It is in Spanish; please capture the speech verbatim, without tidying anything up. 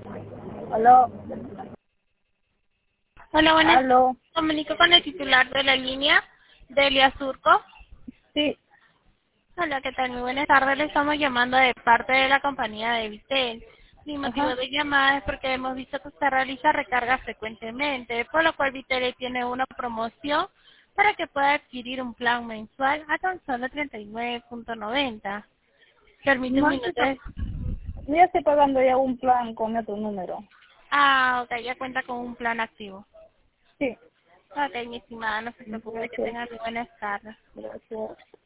Aló, Hola, buenas. aló, Comunico con el titular de la línea, Delia Surco. sí, Hola, ¿qué tal? Muy buenas tardes. Le estamos llamando de parte de la compañía de Vitel. Mi motivo ajá. de llamada es porque hemos visto que usted realiza recargas frecuentemente, por lo cual Vitel tiene una promoción para que pueda adquirir un plan mensual a tan solo treinta y nueve con noventa. Permite un No estoy minuto. pa- yo ya estoy pagando ya un plan con otro número. Ah, ok, ya cuenta con un plan activo. Sí, Ok, mi estimada, no se preocupe, que gracias, tenga muy buenas tardes. gracias.